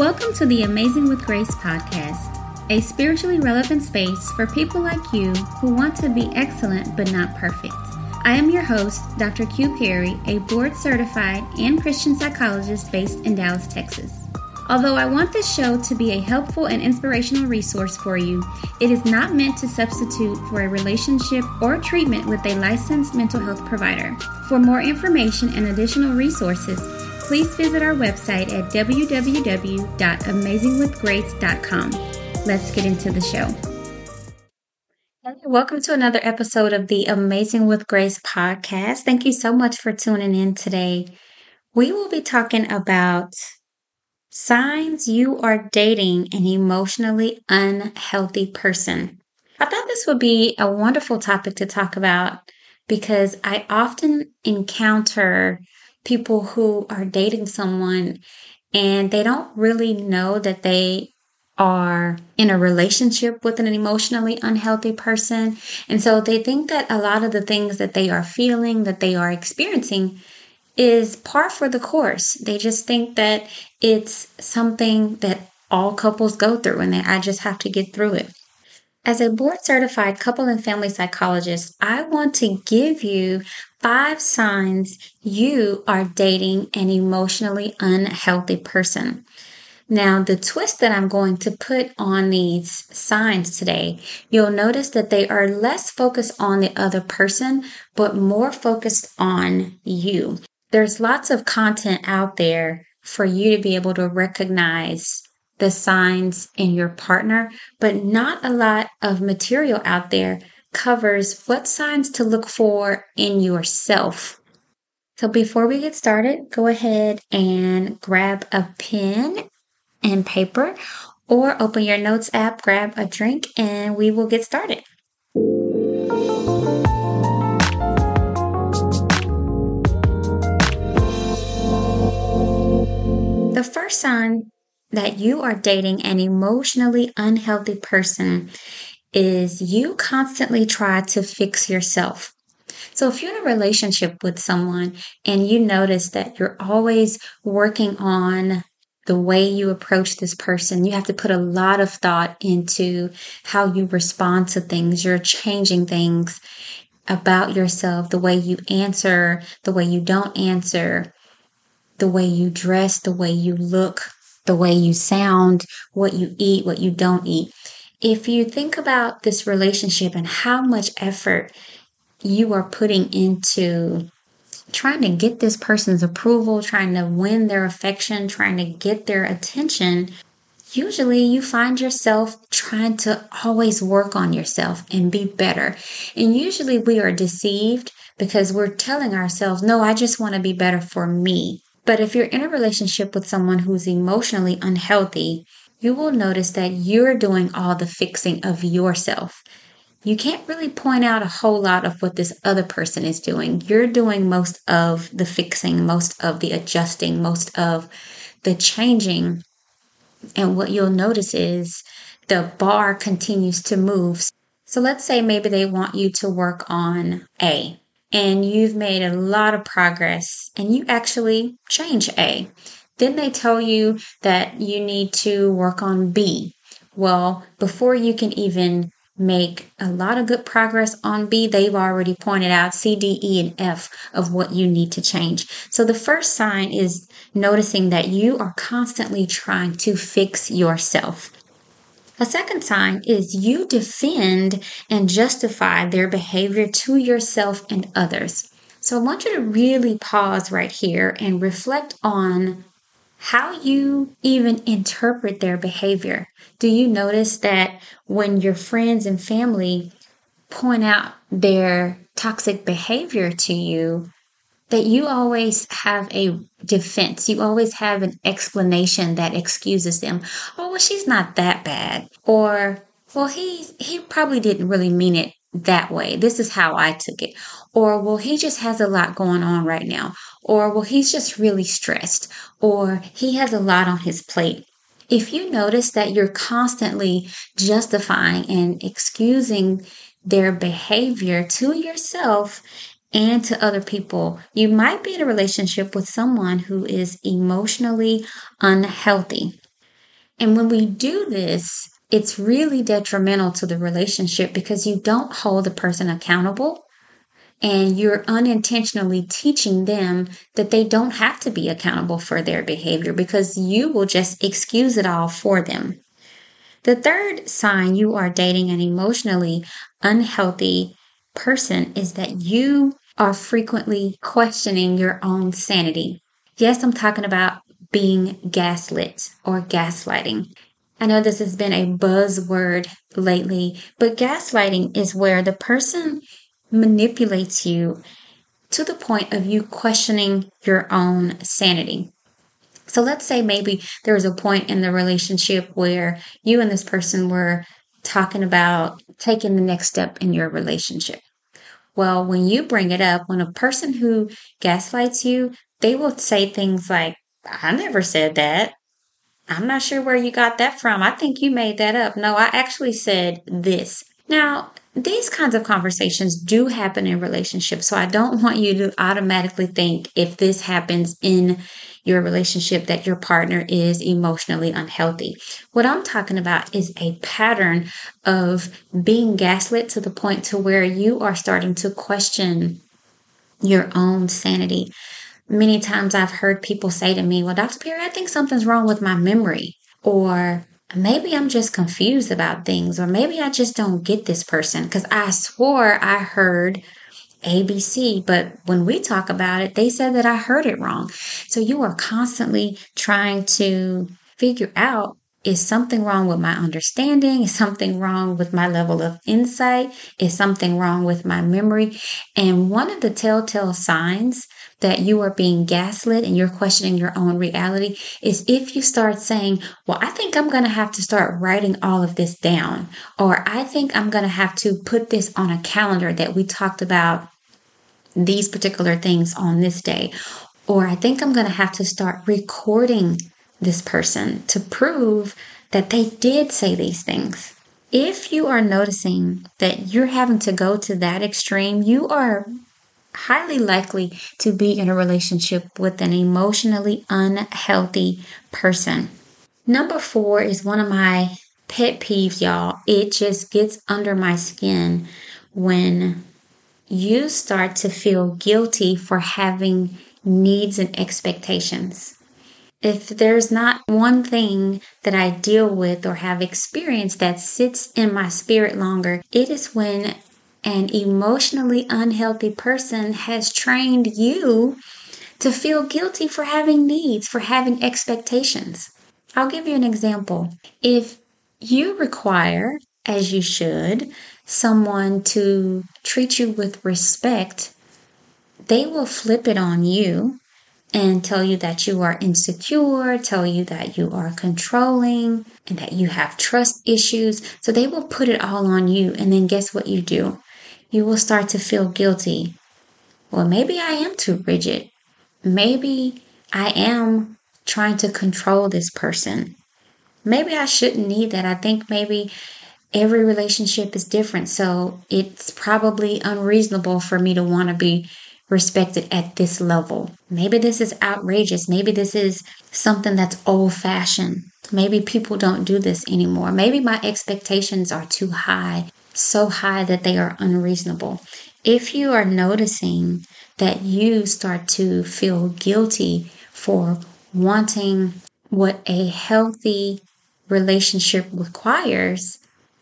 Welcome to the Amazing with Grace podcast, a spiritually relevant space for people like you who want to be excellent but not perfect. I am your host, Dr. Q Perry, a board-certified and Christian psychologist based in Dallas, Texas. Although I want this show to be a helpful and inspirational resource for you, it is not meant to substitute for a relationship or treatment with a licensed mental health provider. For more information and additional resources, please visit our website at www.amazingwithgrace.com. Let's get into the show. Welcome to another episode of the Amazing with Grace podcast. Thank you so much for tuning in today. We will be talking about signs you are dating an emotionally unhealthy person. I thought this would be a wonderful topic to talk about because I often encounter people who are dating someone and they don't really know that they are in a relationship with an emotionally unhealthy person. And so they think that a lot of the things that they are feeling, that they are experiencing, is par for the course. They just think that it's something that all couples go through and that I just have to get through it. As a board-certified couple and family psychologist, I want to give you 5 signs you are dating an emotionally unhealthy person. Now, the twist that I'm going to put on these signs today, you'll notice that they are less focused on the other person, but more focused on you. There's lots of content out there for you to be able to recognize the signs in your partner, but not a lot of material out there covers what signs to look for in yourself. So before we get started, go ahead and grab a pen and paper or open your notes app, grab a drink, and we will get started. The first sign that you are dating an emotionally unhealthy person is you constantly try to fix yourself. So if you're in a relationship with someone and you notice that you're always working on the way you approach this person, you have to put a lot of thought into how you respond to things. You're changing things about yourself, the way you answer, the way you don't answer, the way you dress, the way you look, the way you sound, what you eat, what you don't eat. If you think about this relationship and how much effort you are putting into trying to get this person's approval, trying to win their affection, trying to get their attention, usually you find yourself trying to always work on yourself and be better. And usually we are deceived because we're telling ourselves, no, I just want to be better for me. But if you're in a relationship with someone who's emotionally unhealthy, you will notice that you're doing all the fixing of yourself. You can't really point out a whole lot of what this other person is doing. You're doing most of the fixing, most of the adjusting, most of the changing. And what you'll notice is the bar continues to move. So let's say maybe they want you to work on A. And you've made a lot of progress and you actually change A. Then they tell you that you need to work on B. Well, before you can even make a lot of good progress on B, they've already pointed out C, D, E, and F of what you need to change. So the first sign is noticing that you are constantly trying to fix yourself. A second sign is you defend and justify their behavior to yourself and others. So I want you to really pause right here and reflect on how you even interpret their behavior. Do you notice that when your friends and family point out their toxic behavior to you, that you always have a defense. You always have an explanation that excuses them. Oh, well, she's not that bad. Or, well, he probably didn't really mean it that way. This is how I took it. Or, well, he just has a lot going on right now. Or, well, he's just really stressed. Or, he has a lot on his plate. If you notice that you're constantly justifying and excusing their behavior to yourself and to other people, you might be in a relationship with someone who is emotionally unhealthy. And when we do this, it's really detrimental to the relationship because you don't hold the person accountable and you're unintentionally teaching them that they don't have to be accountable for their behavior because you will just excuse it all for them. The third sign you are dating an emotionally unhealthy person is that you are frequently questioning your own sanity. Yes, I'm talking about being gaslit or gaslighting. I know this has been a buzzword lately, but gaslighting is where the person manipulates you to the point of you questioning your own sanity. So let's say maybe there was a point in the relationship where you and this person were talking about taking the next step in your relationship. Well, when you bring it up, when a person who gaslights you, they will say things like, I never said that. I'm not sure where you got that from. I think you made that up. No, I actually said this. Now, these kinds of conversations do happen in relationships. So I don't want you to automatically think if this happens in your relationship that your partner is emotionally unhealthy. What I'm talking about is a pattern of being gaslit to the point to where you are starting to question your own sanity. Many times I've heard people say to me, well, Dr. Perry, I think something's wrong with my memory. Or maybe I'm just confused about things. Or maybe I just don't get this person because I swore I heard ABC. But when we talk about it, they said that I heard it wrong. So you are constantly trying to figure out, is something wrong with my understanding? Is something wrong with my level of insight? Is something wrong with my memory? And one of the telltale signs that you are being gaslit and you're questioning your own reality is if you start saying, well, I think I'm going to have to start writing all of this down, or I think I'm going to have to put this on a calendar that we talked about these particular things on this day, or I think I'm going to have to start recording this person to prove that they did say these things. If you are noticing that you're having to go to that extreme, you are highly likely to be in a relationship with an emotionally unhealthy person. Number 4 is one of my pet peeves, y'all. It just gets under my skin when you start to feel guilty for having needs and expectations. If there's not one thing that I deal with or have experienced that sits in my spirit longer, it is when an emotionally unhealthy person has trained you to feel guilty for having needs, for having expectations. I'll give you an example. If you require, as you should, someone to treat you with respect, they will flip it on you and tell you that you are insecure, tell you that you are controlling, and that you have trust issues. So they will put it all on you. And then guess what you do? You will start to feel guilty. Well, maybe I am too rigid. Maybe I am trying to control this person. Maybe I shouldn't need that. I think maybe every relationship is different. So it's probably unreasonable for me to want to be respected at this level. Maybe this is outrageous. Maybe this is something that's old fashioned. Maybe people don't do this anymore. Maybe my expectations are too high, so high that they are unreasonable. If you are noticing that you start to feel guilty for wanting what a healthy relationship requires,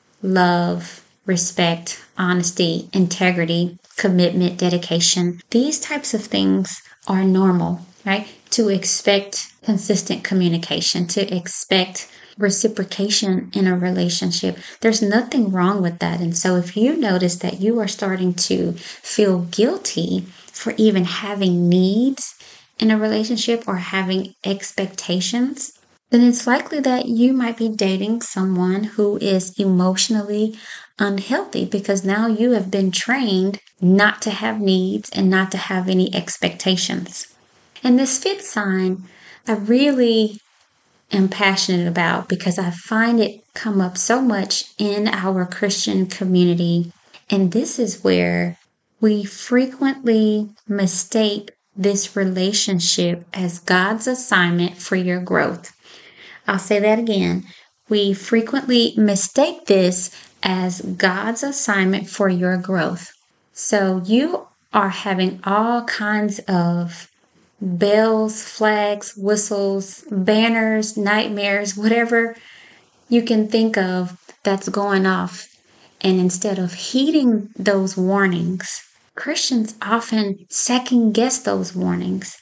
love, respect, honesty, integrity, commitment, dedication. These types of things are normal, right? To expect consistent communication, to expect reciprocation in a relationship. There's nothing wrong with that. And so if you notice that you are starting to feel guilty for even having needs in a relationship or having expectations, then it's likely that you might be dating someone who is emotionally unhealthy because now you have been trained not to have needs and not to have any expectations. And this 5th sign, I really am passionate about because I find it come up so much in our Christian community. And this is where we frequently mistake this relationship as God's assignment for your growth. I'll say that again. We frequently mistake this as God's assignment for your growth. So you are having all kinds of bells, flags, whistles, banners, nightmares, whatever you can think of that's going off. And instead of heeding those warnings, Christians often second guess those warnings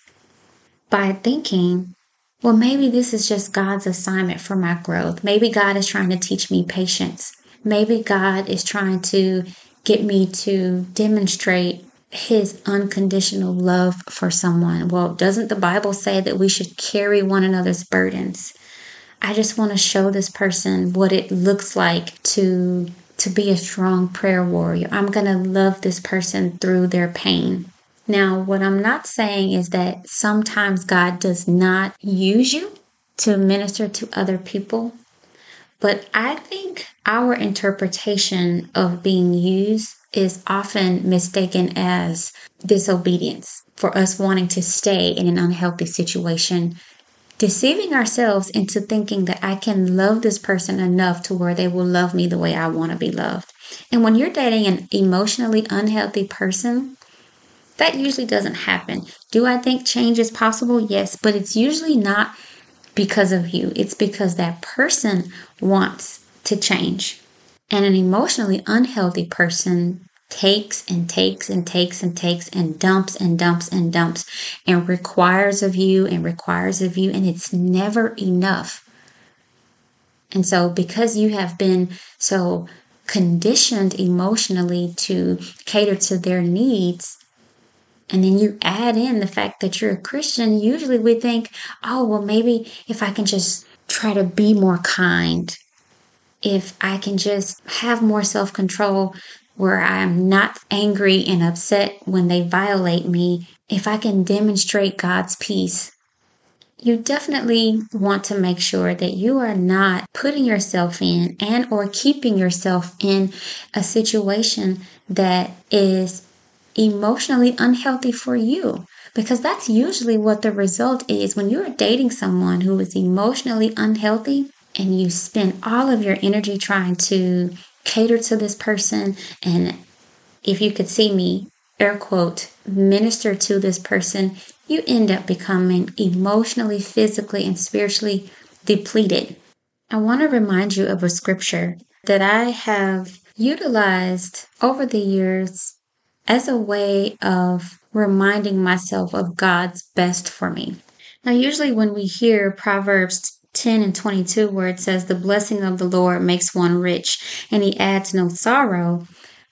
by thinking, well, maybe this is just God's assignment for my growth. Maybe God is trying to teach me patience. Maybe God is trying to get me to demonstrate his unconditional love for someone. Well, doesn't the Bible say that we should carry one another's burdens? I just want to show this person what it looks like to be a strong prayer warrior. I'm going to love this person through their pain. Now, what I'm not saying is that sometimes God does not use you to minister to other people, but I think our interpretation of being used is often mistaken as disobedience, for us wanting to stay in an unhealthy situation, deceiving ourselves into thinking that I can love this person enough to where they will love me the way I want to be loved. And when you're dating an emotionally unhealthy person, that usually doesn't happen. Do I think change is possible? Yes, but it's usually not because of you. It's because that person wants to change. And an emotionally unhealthy person takes and takes and takes and takes and dumps and dumps and dumps and requires of you and requires of you, and it's never enough. And so because you have been so conditioned emotionally to cater to their needs, and then you add in the fact that you're a Christian, usually we think, oh, well, maybe if I can just try to be more kind, if I can just have more self-control where I'm not angry and upset when they violate me, if I can demonstrate God's peace, you definitely want to make sure that you are not putting yourself in and or keeping yourself in a situation that is emotionally unhealthy for you, because that's usually what the result is when you're dating someone who is emotionally unhealthy and you spend all of your energy trying to cater to this person, and if you could see me, air quote, minister to this person, you end up becoming emotionally, physically, and spiritually depleted. I want to remind you of a scripture that I have utilized over the years as a way of reminding myself of God's best for me. Now, usually when we hear Proverbs 10 and 22, where it says, the blessing of the Lord makes one rich and he adds no sorrow,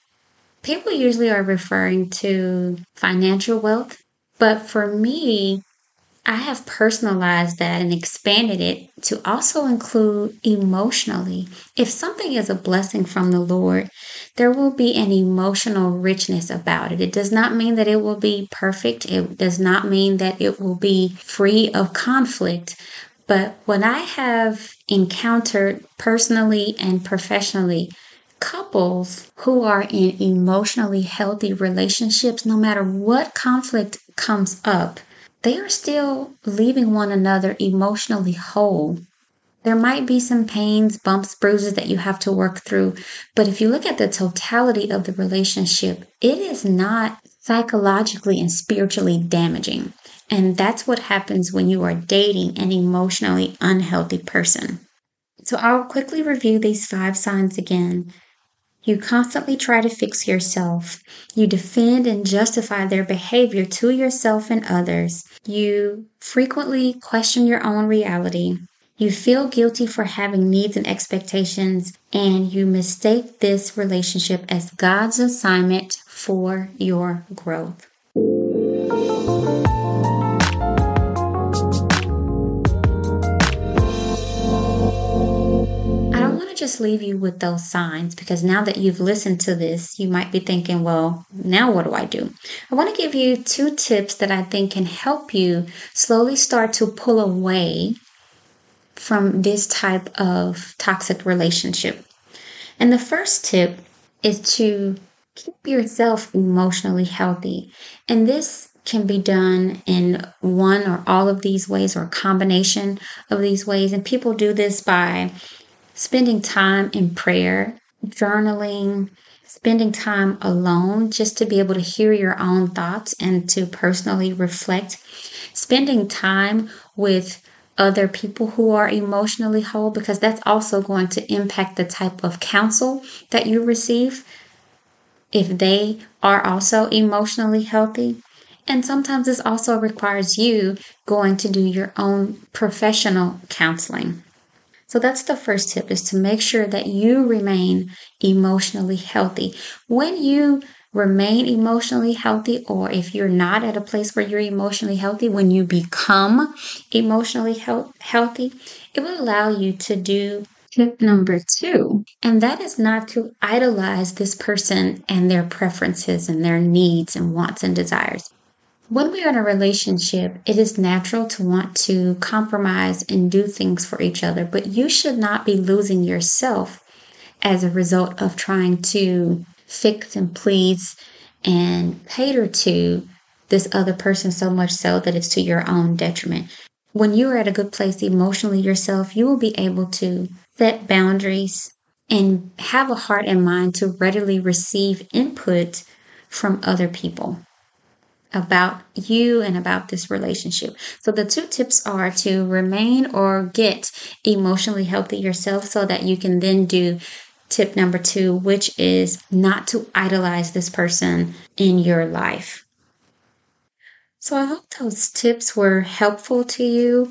people usually are referring to financial wealth. But for me, I have personalized that and expanded it to also include emotionally. If something is a blessing from the Lord, there will be an emotional richness about it. It does not mean that it will be perfect. It does not mean that it will be free of conflict. But when I have encountered personally and professionally couples who are in emotionally healthy relationships, no matter what conflict comes up, they are still leaving one another emotionally whole. There might be some pains, bumps, bruises that you have to work through, but if you look at the totality of the relationship, it is not psychologically and spiritually damaging. And that's what happens when you are dating an emotionally unhealthy person. So I'll quickly review these 5 signs again. You constantly try to fix yourself. You defend and justify their behavior to yourself and others. You frequently question your own reality. You feel guilty for having needs and expectations, and you mistake this relationship as God's assignment for your growth. Just leave you with those signs, because now that you've listened to this, you might be thinking, well, now what do? I want to give you 2 tips that I think can help you slowly start to pull away from this type of toxic relationship. And the first tip is to keep yourself emotionally healthy. And this can be done in one or all of these ways or a combination of these ways. And people do this by spending time in prayer, journaling, spending time alone just to be able to hear your own thoughts and to personally reflect, spending time with other people who are emotionally whole, because that's also going to impact the type of counsel that you receive if they are also emotionally healthy. And sometimes this also requires you going to do your own professional counseling. So that's the first tip, is to make sure that you remain emotionally healthy. When you remain emotionally healthy, or if you're not at a place where you're emotionally healthy, when you become emotionally healthy, it will allow you to do tip number 2. And that is not to idolize this person and their preferences and their needs and wants and desires. When we are in a relationship, it is natural to want to compromise and do things for each other, but you should not be losing yourself as a result of trying to fix and please and cater to this other person so much so that it's to your own detriment. When you are at a good place emotionally yourself, you will be able to set boundaries and have a heart and mind to readily receive input from other people about you and about this relationship. So the 2 tips are to remain or get emotionally healthy yourself, so that you can then do tip number 2, which is not to idolize this person in your life. So I hope those tips were helpful to you.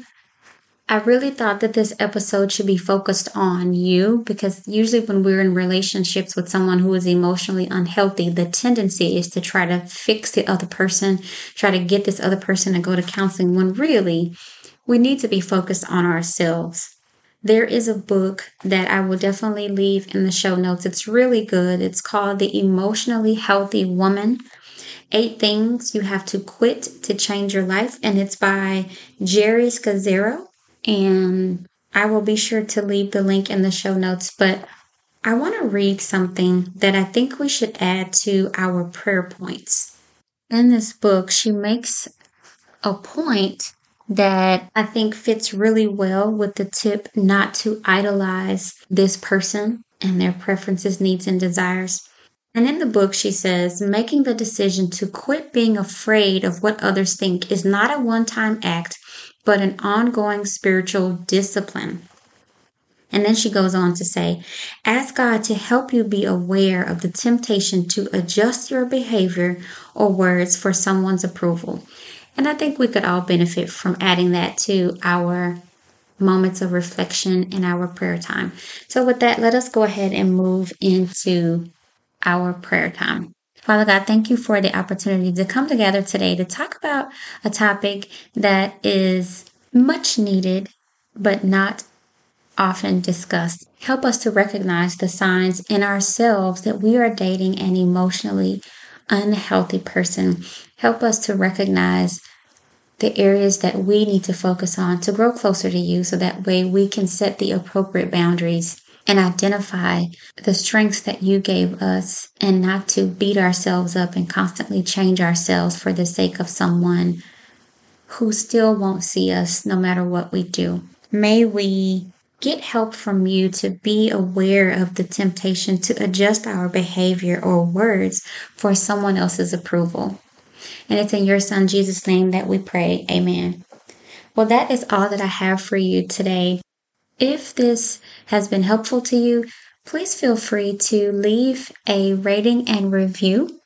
I really thought that this episode should be focused on you, because usually when we're in relationships with someone who is emotionally unhealthy, the tendency is to try to fix the other person, try to get this other person to go to counseling, when really we need to be focused on ourselves. There is a book that I will definitely leave in the show notes. It's really good. It's called The Emotionally Healthy Woman: 8 Things You Have to Quit to Change Your Life. And it's by Jerry Scazzero. And I will be sure to leave the link in the show notes. But I want to read something that I think we should add to our prayer points. In this book, she makes a point that I think fits really well with the tip not to idolize this person and their preferences, needs, and desires. And in the book, she says, making the decision to quit being afraid of what others think is not a one-time act, but an ongoing spiritual discipline. And then she goes on to say, ask God to help you be aware of the temptation to adjust your behavior or words for someone's approval. And I think we could all benefit from adding that to our moments of reflection in our prayer time. So with that, let us go ahead and move into our prayer time. Father God, thank you for the opportunity to come together today to talk about a topic that is much needed, but not often discussed. Help us to recognize the signs in ourselves that we are dating an emotionally unhealthy person. Help us to recognize the areas that we need to focus on to grow closer to you, so that way we can set the appropriate boundaries and identify the strengths that you gave us, and not to beat ourselves up and constantly change ourselves for the sake of someone who still won't see us no matter what we do. May we get help from you to be aware of the temptation to adjust our behavior or words for someone else's approval. And it's in your Son, Jesus' name, that we pray. Amen. Well, that is all that I have for you today. If this has been helpful to you, please feel free to leave a rating and review.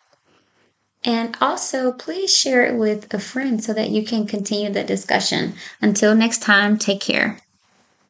And also, please share it with a friend so that you can continue the discussion. Until next time, take care.